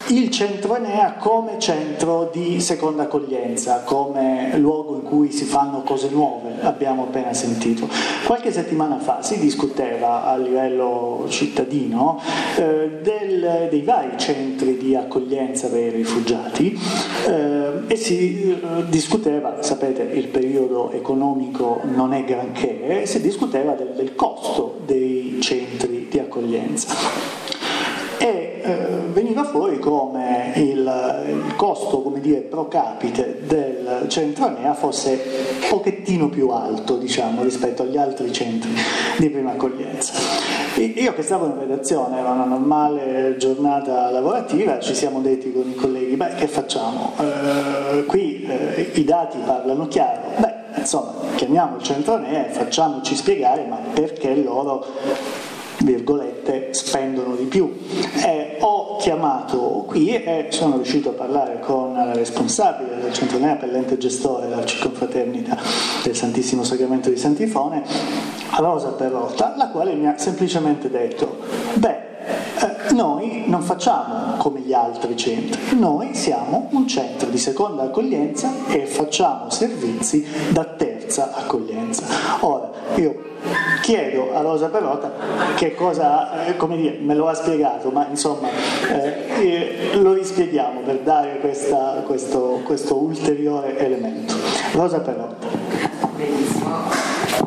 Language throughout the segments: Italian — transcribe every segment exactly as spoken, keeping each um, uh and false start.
il centro Enea come centro di seconda accoglienza, come luogo in cui si fanno cose nuove, abbiamo appena sentito. Qualche settimana fa si discuteva a livello cittadino eh, del, dei vari centri di accoglienza per i rifugiati eh, e si eh, discuteva, sapete il periodo economico non è granché, si discuteva del, del costo dei centri di accoglienza. E eh, veniva fuori come il, il costo, come dire, pro capite del centro Enea fosse un pochettino più alto, diciamo, rispetto agli altri centri di prima accoglienza. E io che stavo in redazione, era una normale giornata lavorativa, ci siamo detti con i colleghi, beh, che facciamo? Eh, qui eh, i dati parlano chiaro, beh, insomma, chiamiamo il centro Enea e facciamoci spiegare ma perché loro, virgolette, spendono di più. Eh, ho chiamato qui e sono riuscito a parlare con la responsabile del centro Enea per l'ente gestore della Circonfraternita del Santissimo Sacramento di Santifone, Rosa Perrotta, la quale mi ha semplicemente detto: beh, eh, noi non facciamo come gli altri centri, noi siamo un centro di seconda accoglienza e facciamo servizi da terza accoglienza. Ora, io chiedo a Rosa Perrotta che cosa, eh, come dire, me lo ha spiegato, ma insomma eh, lo rispieghiamo per dare questa, questo, questo ulteriore elemento. Rosa Perrotta. Benissimo.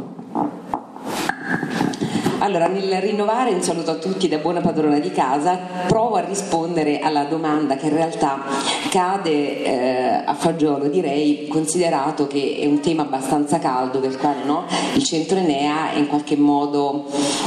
Allora, nel rinnovare un saluto a tutti da buona padrona di casa, provo a rispondere alla domanda che in realtà cade eh, a fagiolo, direi, considerato che è un tema abbastanza caldo del quale, no, il centro Enea è in qualche modo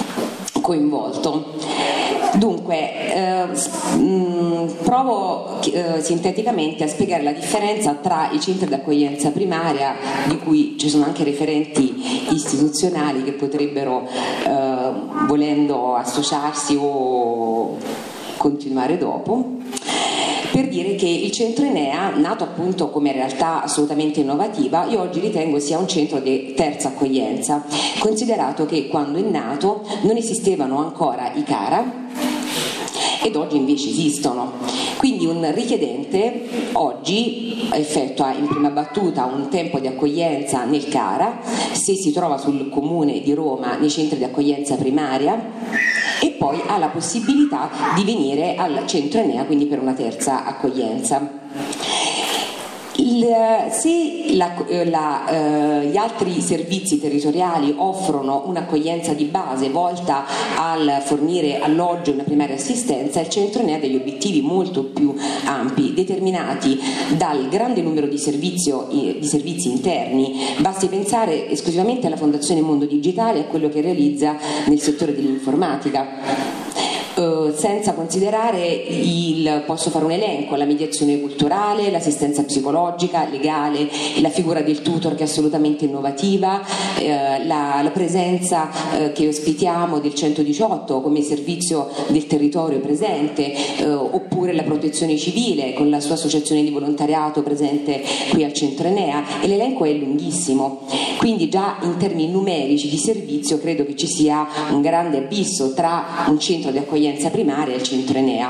coinvolto. Dunque, eh, mh, provo eh, sinteticamente a spiegare la differenza tra i centri d'accoglienza primaria, di cui ci sono anche referenti istituzionali che potrebbero, eh, volendo associarsi o continuare dopo, per dire che il centro Enea, nato appunto come realtà assolutamente innovativa, io oggi ritengo sia un centro di terza accoglienza, considerato che quando è nato non esistevano ancora i CARA ed oggi invece esistono. Quindi un richiedente oggi effettua in prima battuta un tempo di accoglienza nel CARA, se si trova sul comune di Roma nei centri di accoglienza primaria, e poi ha la possibilità di venire al centro Enea, quindi per una terza accoglienza. Il, se la, la, eh, gli altri servizi territoriali offrono un'accoglienza di base volta al fornire alloggio e una primaria assistenza, il centro Enea ha degli obiettivi molto più ampi, determinati dal grande numero di, servizio, di servizi interni. Basti pensare esclusivamente alla Fondazione Mondo Digitale e a quello che realizza nel settore dell'informatica. Uh, senza considerare il, posso fare un elenco, la mediazione culturale, l'assistenza psicologica, legale, la figura del tutor che è assolutamente innovativa, uh, la, la presenza uh, che ospitiamo del centodiciotto come servizio del territorio presente, uh, oppure la protezione civile con la sua associazione di volontariato presente qui al centro Enea, e l'elenco è lunghissimo. Quindi già in termini numerici di servizio credo che ci sia un grande abisso tra un centro di accoglienza primaria e il centro Enea.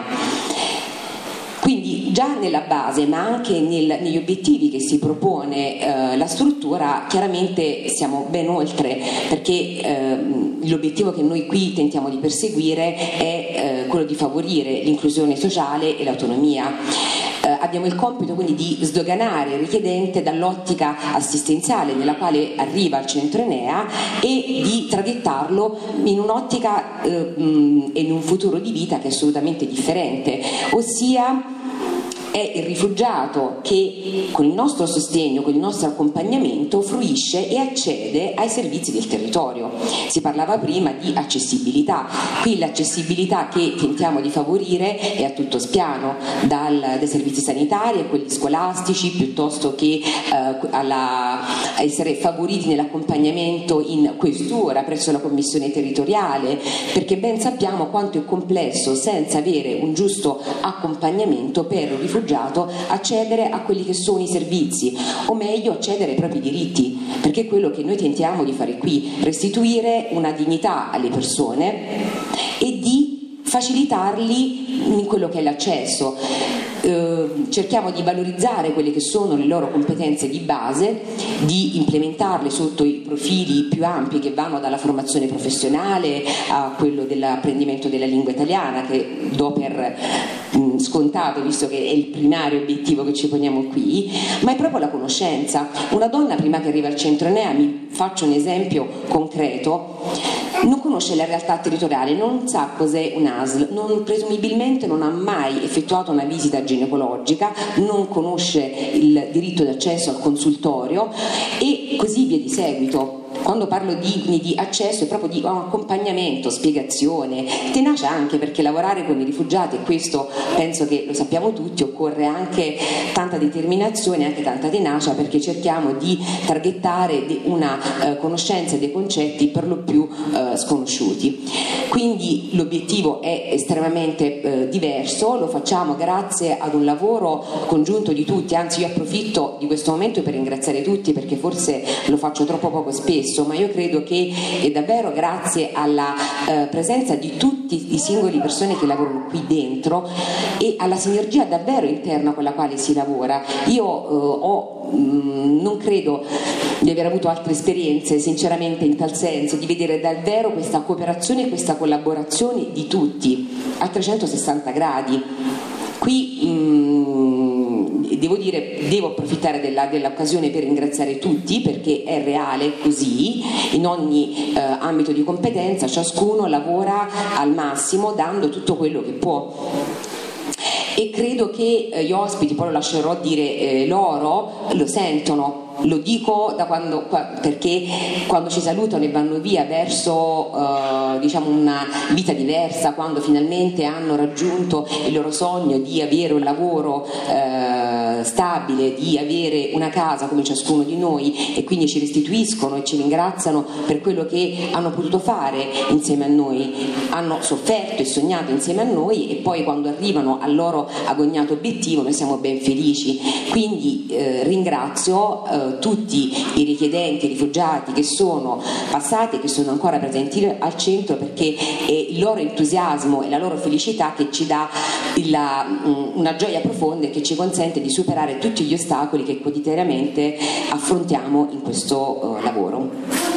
Quindi già nella base, ma anche nel, negli obiettivi che si propone eh, la struttura, chiaramente siamo ben oltre, perché eh, l'obiettivo che noi qui tentiamo di perseguire è eh, quello di favorire l'inclusione sociale e l'autonomia. Eh, abbiamo il compito quindi di sdoganare il richiedente dall'ottica assistenziale nella quale arriva al centro Enea e di traghettarlo in un'ottica eh, e in un futuro di vita che è assolutamente differente, ossia è il rifugiato che con il nostro sostegno, con il nostro accompagnamento fruisce e accede ai servizi del territorio. Si parlava prima di accessibilità, qui l'accessibilità che tentiamo di favorire è a tutto spiano, dal, dai servizi sanitari a quelli scolastici, piuttosto che eh, alla, a essere favoriti nell'accompagnamento in questura presso la commissione territoriale, perché ben sappiamo quanto è complesso, senza avere un giusto accompagnamento per un rifugiato, accedere a quelli che sono i servizi, o meglio accedere ai propri diritti, perché è quello che noi tentiamo di fare qui, restituire una dignità alle persone e di facilitarli in quello che è l'accesso. Eh, cerchiamo di valorizzare quelle che sono le loro competenze di base, di implementarle sotto i profili più ampi che vanno dalla formazione professionale a quello dell'apprendimento della lingua italiana, che do per mh, scontato, visto che è il primario obiettivo che ci poniamo qui, ma è proprio la conoscenza. Una donna, prima che arriva al centro Enea, mi faccio un esempio concreto, non conosce la realtà territoriale, non sa cos'è un A S L, non, presumibilmente non ha mai effettuato una visita ginecologica, non conosce il diritto d'accesso al consultorio e così via di seguito. Quando parlo di, di accesso è proprio di accompagnamento, spiegazione, tenacia, anche perché lavorare con i rifugiati, e questo penso che lo sappiamo tutti, occorre anche tanta determinazione, anche tanta tenacia, perché cerchiamo di targettare una eh, conoscenza dei concetti per lo più eh, sconosciuti. Quindi l'obiettivo è estremamente eh, diverso, lo facciamo grazie ad un lavoro congiunto di tutti, anzi io approfitto di questo momento per ringraziare tutti, perché forse lo faccio troppo poco spesso, ma io credo che è davvero grazie alla eh, presenza di tutti i singoli persone che lavorano qui dentro e alla sinergia davvero interna con la quale si lavora. Io eh, ho, mh, non credo di aver avuto altre esperienze sinceramente in tal senso, di vedere davvero questa cooperazione e questa collaborazione di tutti a trecentosessanta gradi. Qui mh, devo dire, devo approfittare della, dell'occasione per ringraziare tutti, perché è reale così, in ogni eh, ambito di competenza ciascuno lavora al massimo dando tutto quello che può. E credo che eh, gli ospiti, poi lo lascerò dire eh, loro, lo sentono. Lo dico da quando, perché quando ci salutano e vanno via verso eh, diciamo una vita diversa, quando finalmente hanno raggiunto il loro sogno di avere un lavoro eh, stabile, di avere una casa come ciascuno di noi, e quindi ci restituiscono e ci ringraziano per quello che hanno potuto fare insieme a noi, hanno sofferto e sognato insieme a noi, e poi quando arrivano al loro agognato obiettivo noi siamo ben felici. Quindi eh, ringrazio eh, tutti i richiedenti, i rifugiati che sono passati e che sono ancora presenti al centro, perché è il loro entusiasmo e la loro felicità che ci dà la, una gioia profonda e che ci consente di superare tutti gli ostacoli che quotidianamente affrontiamo in questo uh, lavoro.